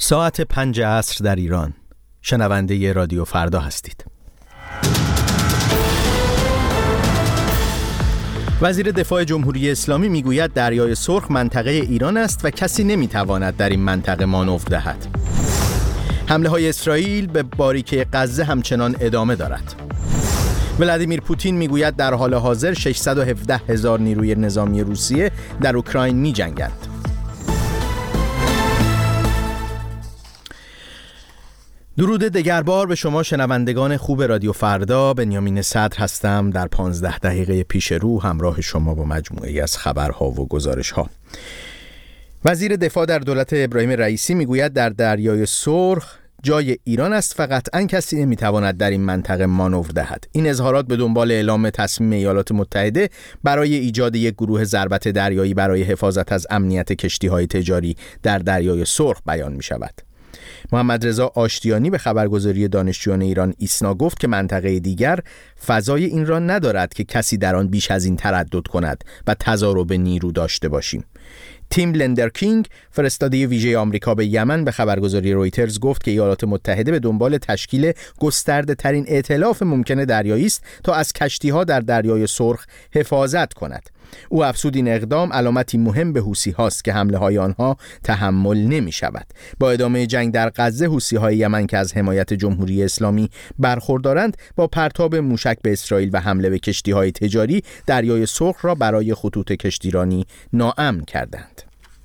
ساعت 5 عصر در ایران. شنونده رادیو فردا هستید. وزیر دفاع جمهوری اسلامی میگوید دریای سرخ منطقه ایران است و کسی نمیتواند در این منطقه مانور دهد. حمله های اسرائیل به باریکه غزه همچنان ادامه دارد. ولادیمیر پوتین میگوید در حال حاضر 617,000 نیروی نظامی روسیه در اوکراین می‌جنگند. درود دگربار به شما شنوندگان خوب رادیو فردا. بنیامین صدر هستم در 15 دقیقه پیش رو همراه شما با مجموعه‌ای از خبرها و گزارش‌ها. وزیر دفاع در دولت ابراهیم رئیسی میگوید در دریای سرخ جای ایران است و قطعاً کسی نمیتواند در این منطقه مانور دهد. این اظهارات به دنبال اعلام تصمیم ایالات متحده برای ایجاد یک گروه ضربت دریایی برای حفاظت از امنیت کشتی‌های تجاری در دریای سرخ بیان می‌شود. محمد رضا آشتیانی به خبرگزاری دانشجویان ایران ایسنا گفت که منطقه دیگر فضای این را ندارد که کسی در آن بیش از این تردد کند و تضارب نیرو داشته باشیم. تیم لندرکینگ فرستاده ویژه آمریکا به یمن به خبرگزاری رویترز گفت که ایالات متحده به دنبال تشکیل گسترده ترین ائتلاف ممکن دریایی است تا از کشتی‌ها در دریای سرخ حفاظت کند. او افزود این اقدام علامتی مهم به حوثی هاست که حمله های آنها تحمل نمی شود. با ادامه جنگ در غزه، حوثی های یمن که از حمایت جمهوری اسلامی برخوردارند با پرتاب موشک به اسرائیل و حمله به کشتی های تجاری دریای سرخ را برای خطوط کشتیرانی ناامن کردند.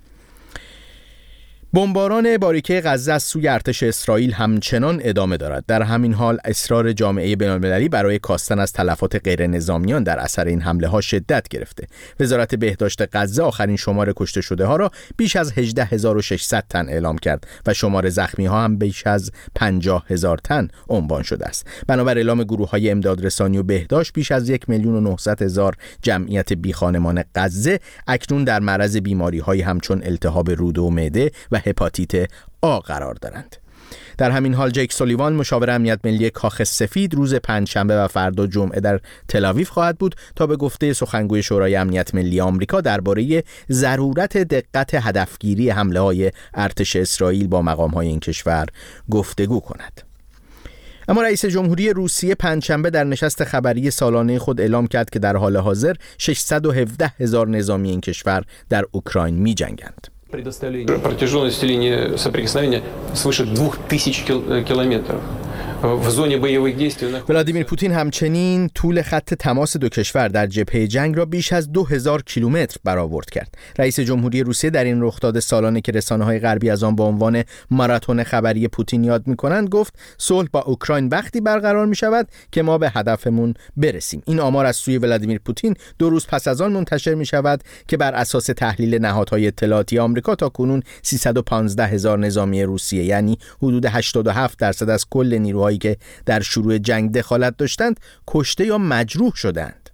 بمباران باریکه غزه از سوی ارتش اسرائیل همچنان ادامه دارد. در همین حال اصرار جامعه بین‌المللی برای کاستن از تلفات غیر نظامیان در اثر این حمله ها شدت گرفته. وزارت بهداشت غزه آخرین شمار کشته شده ها را بیش از 18,600 تن اعلام کرد و شمار زخمی ها هم بیش از 50,000 تن عنوان شده است. بنابر اعلام گروه های امدادرسانی و بهداشت، بیش از 1,900,000 جمعیت بیخانمان غزه اکنون در معرض بیماری های همچون التهاب روده و معده و هپاتیت آ قرار دارند. در همین حال جیک سولیوان مشاور امنیت ملی کاخ سفید روز پنجشنبه و فردا جمعه در تل‌آویو خواهد بود تا به گفته سخنگوی شورای امنیت ملی آمریکا درباره ضرورت دقت هدفگیری حمله‌های ارتش اسرائیل با مقام‌های این کشور گفتگو کند. اما رئیس جمهوری روسیه پنجشنبه در نشست خبری سالانه خود اعلام کرد که در حال حاضر 617,000 نظامی این کشور در اوکراین می‌جنگند. Протяженность линии соприкосновения свыше 2000 километров. ولادیمیر پوتین همچنین طول خط تماس دو کشور در جبهه جنگ را بیش از 2000 کیلومتر برآورد کرد. رئیس جمهوری روسیه در این رخداد سالانه که رسانه‌های غربی از آن با عنوان ماراتون خبری پوتین یاد می‌کنند گفت صلح با اوکراین وقتی برقرار می‌شود که ما به هدفمون برسیم. این آمار از سوی ولادیمیر پوتین 2 روز پس از آن منتشر می‌شود که بر اساس تحلیل نهادهای اطلاعاتی آمریکا تاکنون 315,000 نظامی روسیه، یعنی حدود 87% از کل نیروهای که در شروع جنگ دخالت داشتند، کشته یا مجروح شدند.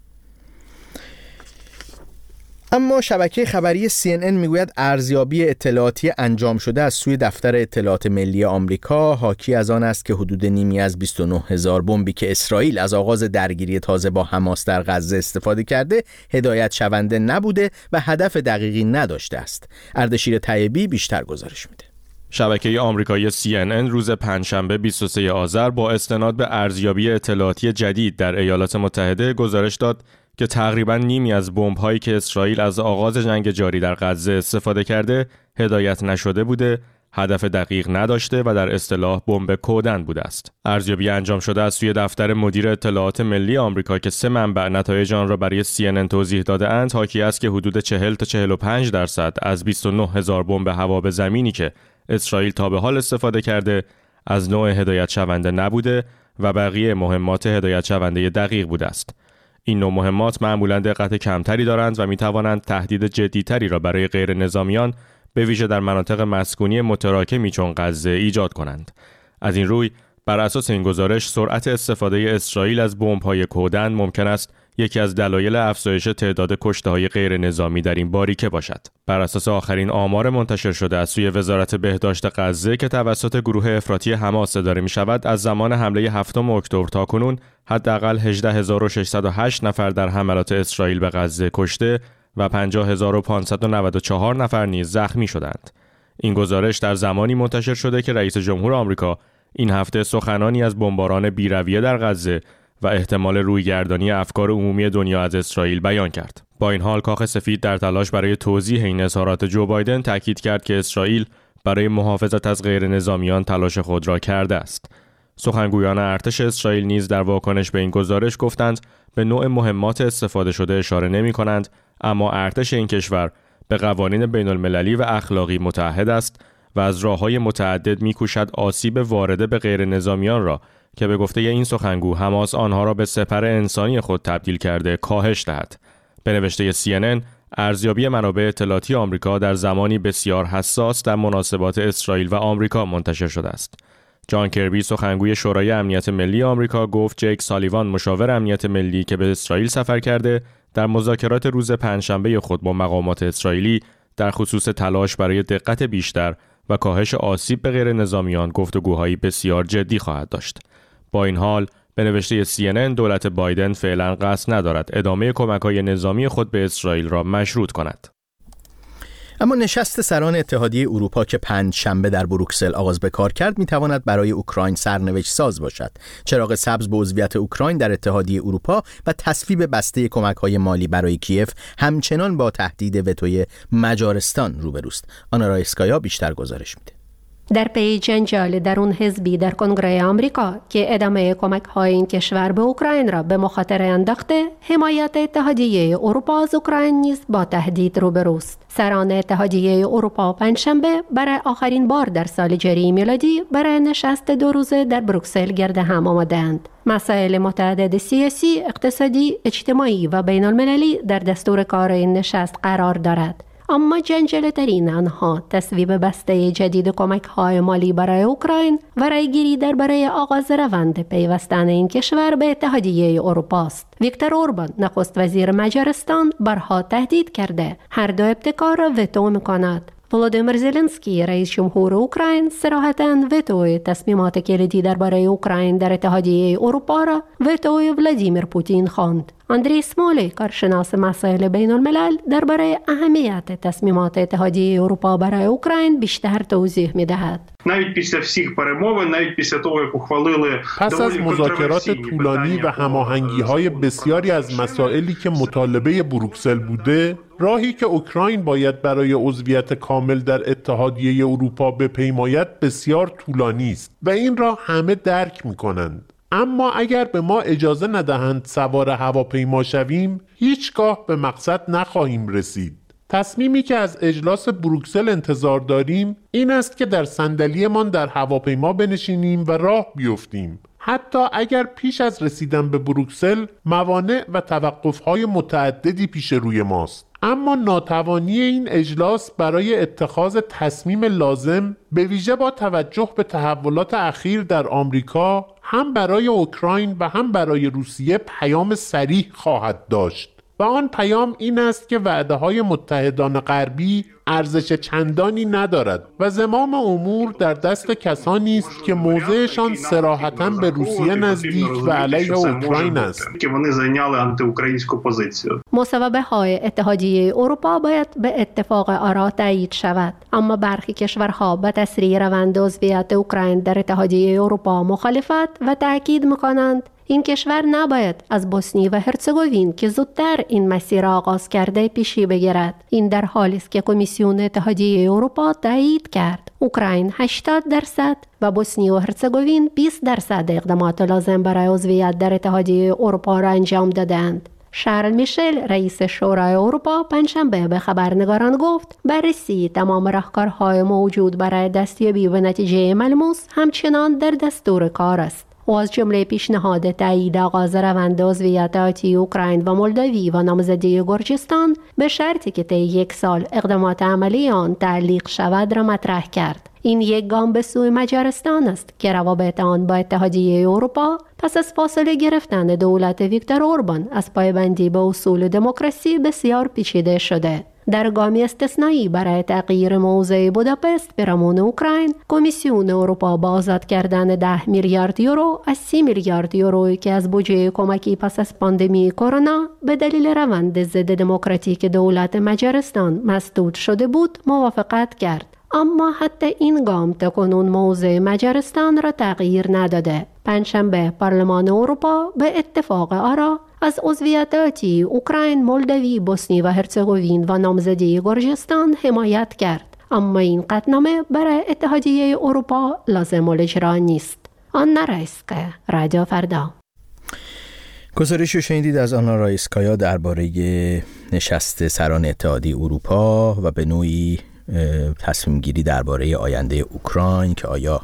اما شبکه خبری CNN میگوید ارزیابی اطلاعاتی انجام شده از سوی دفتر اطلاعات ملی آمریکا حاکی از آن است که حدود نیمی از 29,000 بمبی که اسرائیل از آغاز درگیری تازه با حماس در غزه استفاده کرده هدایت شونده نبوده و هدف دقیقی نداشته است. اردشیر طیبی بیشتر گزارش میده. شبکه آمریکایی CNN روز پنجشنبه 23 آذر با استناد به ارزیابی اطلاعاتی جدید در ایالات متحده گزارش داد که تقریباً نیمی از بمب‌هایی که اسرائیل از آغاز جنگ جاری در غزه استفاده کرده هدایت نشده بوده، هدف دقیق نداشته و در اصطلاح بمب کودن بوده است. ارزیابی انجام شده از سوی دفتر مدیر اطلاعات ملی آمریکا که 3 منبع نتایج آن را برای CNN توضیح داده‌اند حاکی است که حدود 40 تا 45% از 29,000 بمب هوا به زمینی که اسرائیل تا به حال استفاده کرده از نوع هدایت شونده نبوده و بقیه مهمات هدایت شونده دقیق بوده است. این نوع مهمات معمولاً دقت کمتری دارند و می توانند تهدید جدی‌تری را برای غیر نظامیان به ویژه در مناطق مسکونی متراکمی چون غزه ایجاد کنند. از این روی بر اساس این گزارش سرعت استفاده اسرائیل از بمب‌های کودن ممکن است یکی از دلایل افزایش تعداد کشته‌های غیر نظامی در این باریکه باشد. بر اساس آخرین آمار منتشر شده از سوی وزارت بهداشت غزه که توسط گروه افراطی حماس اداره می‌شود، از زمان حمله 7 اکتبر تا کنون حداقل 18,608 نفر در حملات اسرائیل به غزه کشته و 50,594 نفر نیز زخمی شدند. این گزارش در زمانی منتشر شده که رئیس جمهور آمریکا این هفته سخنانی از بمباران بی‌رویه در غزه و احتمال رویگردانی افکار عمومی دنیا از اسرائیل بیان کرد. با این حال کاخ سفید در تلاش برای توضیح این اظهارات جو بایدن تاکید کرد که اسرائیل برای محافظت از غیر نظامیان تلاش خود را کرده است. سخنگویان ارتش اسرائیل نیز در واکنش به این گزارش گفتند به نوع مهمات استفاده شده اشاره نمی‌کنند، اما ارتش این کشور به قوانین بین‌المللی و اخلاقی متعهد است و از راه‌های متعدد می‌کوشد آسیب وارده به غیر نظامیان را که به گفته این سخنگو حماس آنها را به سپر انسانی خود تبدیل کرده کاهش دهد. به نوشته CNN، ارزیابی منابع اطلاعاتی آمریکا در زمانی بسیار حساس در مناسبات اسرائیل و آمریکا منتشر شده است. جان کربی سخنگوی شورای امنیت ملی آمریکا گفت جیک سالیوان مشاور امنیت ملی که به اسرائیل سفر کرده در مذاکرات روز پنجشنبه خود با مقامات اسرائیلی در خصوص تلاش برای دقت بیشتر و کاهش آسیب به غیر نظامیان گفتگوهایی بسیار جدی خواهد داشت. با این حال به نوشته CNN دولت بایدن فعلا قصد ندارد ادامه کمک‌های نظامی خود به اسرائیل را مشروط کند. اما نشست سران اتحادیه اروپا که پنجشنبه در بروکسل آغاز به کار کرد میتواند برای اوکراین سرنوشت ساز باشد. چراغ سبز به عضویت اوکراین در اتحادیه اروپا و تصویب بسته کمک‌های مالی برای کیف همچنان با تهدید وتوی مجارستان روبروست. آنا رایسکایا بیشتر گزارش میده. در پی جنجال درون حزبی در کنگره آمریکا که ادامه کمک‌های این کشور به اوکراین را به مخاطره انداخته، حمایت اتحادیه اروپا از اوکراین نیز با تهدید روبروست. سران اتحادیه اروپا پنجشنبه برای آخرین بار در سال جاری میلادی برای نشست 2 روزه در بروکسل گرد هم آمدند. مسائل متعدد سیاسی، اقتصادی، اجتماعی و بین‌المللی در دستور کار این نشست قرار دارد. اما جنجال‌ترین آنها تصویب بسته جدید کمک‌های مالی برای اوکراین و رأی‌گیری درباره آغاز روند پیوستن این کشور به اتحادیه اروپا است. ویکتور اوربان نخست وزیر مجارستان بارها تهدید کرده هر دو ابتکار را وتو می‌کند. ولودیمیر زلنسکی رئیس جمهور اوکراین صراحتاً وتوی تصمیمات کلیدی درباره اوکراین در اتحادیه اروپا را وتوی ولادیمیر پوتین خواند. اندری اسمولی کارشناس مسائل بین الملل درباره اهمیت تصمیمات اتحادیه اروپا برای اوکراین بیشتر توضیح می‌دهد. پس از مذاکرات طولانی و هماهنگی‌های بسیاری از مسائلی که مطالبه بروکسل بوده، راهی که اوکراین باید برای عضویت کامل در اتحادیه اروپا بپیماید بسیار طولانی است و این را همه درک می‌کنند. اما اگر به ما اجازه ندهند سوار هواپیما شویم، هیچگاه به مقصد نخواهیم رسید. تصمیمی که از اجلاس بروکسل انتظار داریم این است که در صندلیمان در هواپیما بنشینیم و راه بیفتیم، حتی اگر پیش از رسیدن به بروکسل موانع و توقف‌های متعددی پیش روی ماست. اما ناتوانی این اجلاس برای اتخاذ تصمیم لازم به ویژه با توجه به تحولات اخیر در آمریکا هم برای اوکراین و هم برای روسیه پیام صریح خواهد داشت و آن پیام این است که وعده‌های متحدان غربی ارزش چندانی ندارد و زمام امور در دست کسانی است که موضعشان صراحتاً به روسیه نزدیک و علیه اوکراین است. مصوبه های اتحادیه اروپا باید به اتفاق آرا تایید شود، اما برخی کشورها به تسریع روند عضویت اوکراین در اتحادیه اروپا مخالفت و تاکید می‌کنند این کشور نباید از بوسنی و هرزگوین که زودتر این مسیر آغاز کرده پیشی بگیرد. این در حالی است که کمیسیون اتحادیه اروپا تایید کرد اوکراین 80% و بوسنی و هرزگوین 20% اقدامات لازم برای عضویت در اتحادیه اروپا را انجام دادند. شارل میشل رئیس شورای اروپا پنجشنبه به خبرنگاران گفت بررسی تمام راهکارهای موجود برای دستیابی به نتیجه ملموس همچنان در دستور کار است. و از جمله پیشنهاد تایید آغاز روند عضویت آتی اوکراین و مولداوی و نامزدی گرجستان به شرطی که طی 1 سال اقدامات عملی آن تعلیق شود را مطرح کرد. این یک گام به سوی مجارستان است که روابط آن با اتحادیه اروپا پس از فاصله گرفتن دولت ویکتور اوربان از پایبندی به اصول دموکراسی بسیار پیچیده شده. در گامی استثنایی برای تغییر موضع بوداپست پیرامون اوکراین، کمیسیون اروپا با آزاد کردن 10 میلیارد یورو از 30 میلیارد یورویی که از بودجه کمکی پس از پاندمی کرونا به دلیل روند ضد دموکراتیک دولت مجارستان مسدود شده بود موافقت کرد. اما حتی این گام تاکنون موضع مجارستان را تغییر نداده. پنجشنبه پارلمان اروپا به اتفاق آرا از عضویت اوکراین، مولداوی، بوسنی و هرزگوین و نامزدی گرجستان حمایت کرد. اما این قطعنامه برای اتحادیه اروپا لازم الاجرا نیست. آنا رایسکایا، رادیو فردا. گزارشی شنیدید از آنا رایسکایا درباره نشست سران اتحادیه اروپا و به نوعی تصمیم گیری درباره آینده اوکراین که آیا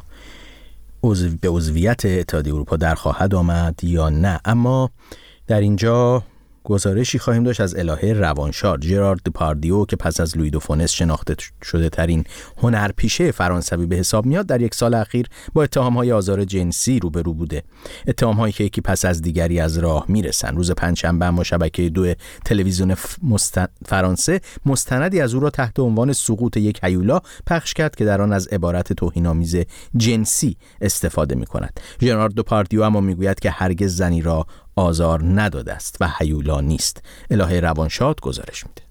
به عضویت اتحادیه اروپا در خواهد آمد یا نه. اما در اینجا گزارشی خواهیم داشت از الهه روانشاد ژرار دپاردیو که پس از لویی دو فونس شناخته شده ترین هنرپیشه فرانسوی به حساب میاد. در یک سال اخیر با اتهام‌های آزار جنسی روبرو بوده، اتهام‌هایی که یکی پس از دیگری از راه میرسن. روز پنجشنبه اما شبکه 2 تلویزیون فرانسه مستندی از او را تحت عنوان سقوط یک هیولا پخش کرد که در آن از عبارت توهین‌آمیز جنسی استفاده می‌کند. ژرار دپاردیو اما میگوید که هرگز زنی را آزار نداده است و هیولا نیست. الهه روانشاد گزارش میده.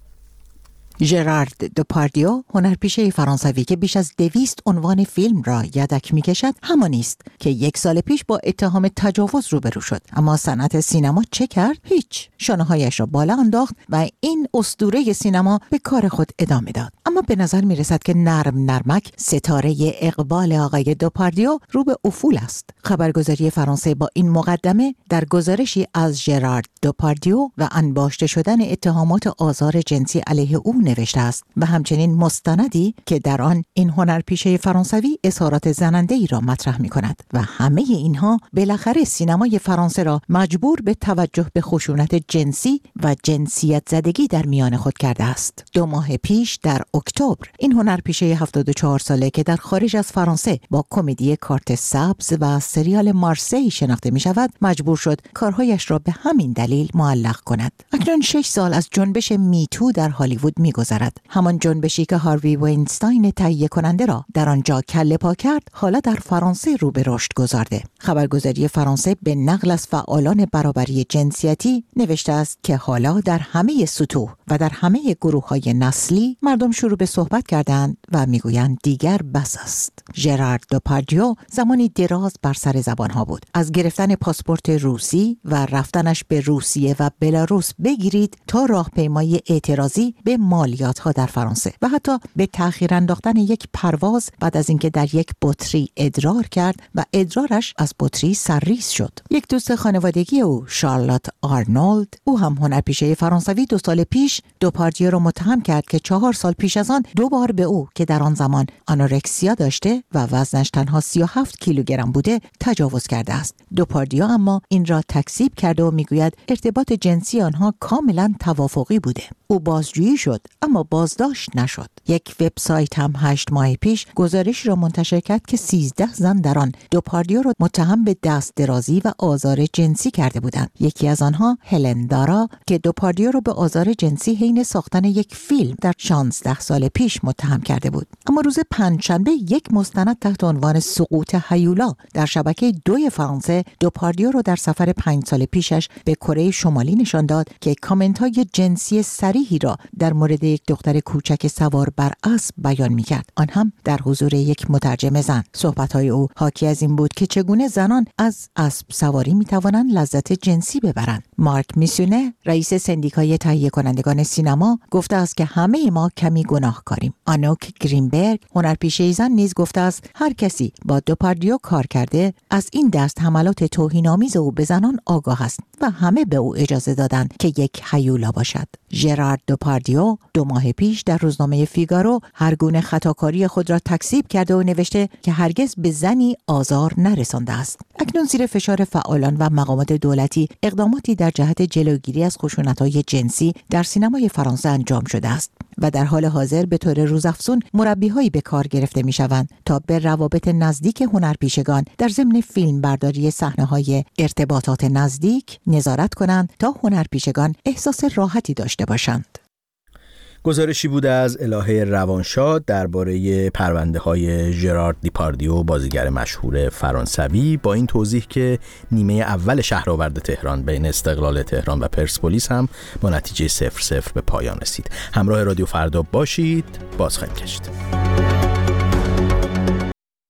ژرار دپاردیو، هنرپیشه فرانسوی که بیش از 200 عنوان فیلم را یدک می‌کشد، همانی است که 1 سال پیش با اتهام تجاوز روبرو شد. اما صنعت سینما چه کرد؟ هیچ. شانه‌هایش را بالا انداخت و این اسطوره سینما به کار خود ادامه داد. اما به نظر می‌رسد که نرمک ستاره اقبال آقای دپاردیو رو به افول است. خبرگزاری فرانسه با این مقدمه در گزارشی از ژرار دپاردیو و انباشته شدن اتهامات آزار جنسی علیه او نوشته است و همچنین مستندی که در آن این هنرپیشه فرانسوی اظهارات زننده‌ای را مطرح می‌کند و همه اینها بالاخره سینمای فرانسه را مجبور به توجه به خشونت جنسی و جنسیت زدگی در میان خود کرده است. 2 ماه پیش در اکتبر این هنرپیشه 74 ساله که در خارج از فرانسه با کمدی کارت سبز و سریال مارسی شناخته می‌شود، مجبور شد کارهایش را به همین دلیل معلق کند. اکنون 6 سال از جنبش میتو در هالیوود می‌گذرد. همان جنبشی که هاروی وینستاین تهیه کننده را در آنجا کله پا کرد، حالا در فرانسه رو به رشد گذارده. خبرگزاری فرانسه به نقل از فعالان برابری جنسیتی نوشته است که حالا در همه سطوح و در همه گروه‌های نسلی مردم شروع به صحبت کردند و میگویند دیگر بس است. ژرار دپاردیو زمانی دراز بر سر زبانها بود. از گرفتن پاسپورت روسی و رفتنش به روسیه و بلاروس بگیرید تا راهپیمایی اعتراضی به مالیات‌ها در فرانسه و حتی به تأخیر انداختن یک پرواز بعد از اینکه در یک بطری ادرار کرد و ادرارش از بطری سرریز شد. یک دوست خانوادگی او، شارلوت آرنولد، او هم هنرپیشه فرانسوی، 2 سال پیش دپاردیو را متهم کرد که 4 سال پیش از آن 2 بار به او که در آن زمان آنورکسیا داشته و وزنش تنها 37 کیلوگرم بوده تجاوز کرده است. دپاردیو اما این را تکذیب کرده و میگوید ارتباط جنسی آنها کاملا توافقی بوده. او بازجویی شد اما بازداشت نشد. یک وبسایت هم 8 ماه پیش گزارش را منتشر کرد که 13 زن در آن دپاردیو را متهم به دست درازی و آزار جنسی کرده بودند. یکی از آنها هلن دارا که دپاردیو را به آزار جنسی حین ساختن یک فیلم در 16 سال پیش متهم کرده بود. اما روز پنجشنبه یک مستند تحت عنوان سقوط هیولا در شبکه 2 فرانسه دپاردیو را در سفر 5 سال پیشش به کره شمالی نشان داد که کامنت‌های جنسی صریحی را در مورد یک دختر کوچک سوار بر اسب بیان می‌کرد، آن هم در حضور یک مترجم زن. صحبت‌های او حاکی از این بود که چگونه زنان از اسب سواری می‌توانند لذت جنسی ببرند. مارک میسونه، رئیس سندیکای تهیه کنندگان سینما، گفته است که همه ما کمی گناهکاریم. آنوک گرینبرگ، هنرپیشه زن، نیز گفته است هر کسی با دپاردیو کار کرده از این دست حملات توهین‌آمیز او به زنان آگاه است و همه به او اجازه دادند که یک هیولا باشد. ژرار دپاردیو 2 ماه پیش در روزنامه فیگارو هر گونه خطاکاری خود را تکذیب کرده و نوشته که هرگز به زنی آزار نرسانده است. اکنون زیر فشار فعالان و مقامات دولتی اقداماتی در جهت جلوگیری از خشونت‌های جنسی در سینمای فرانسه انجام شده است و در حال حاضر به طور روزافزون مربی‌هایی به کار گرفته می‌شوند تا به روابط نزدیک هنرپیشگان در ضمن فیلمبرداری صحنه‌های ارتباطات نزدیک نظارت کنند تا هنرپیشگان احساس راحتی داشته باشند. گزارشی بوده از الهه روانشاد درباره پرونده‌های ژرار دپاردیو، بازیگر مشهور فرانسوی، با این توضیح که نیمه اول شهرآورد تهران بین استقلال تهران و پرسپولیس هم با نتیجه 0-0 به پایان رسید. همراه رادیو فردا باشید، باز خواهیم گشت.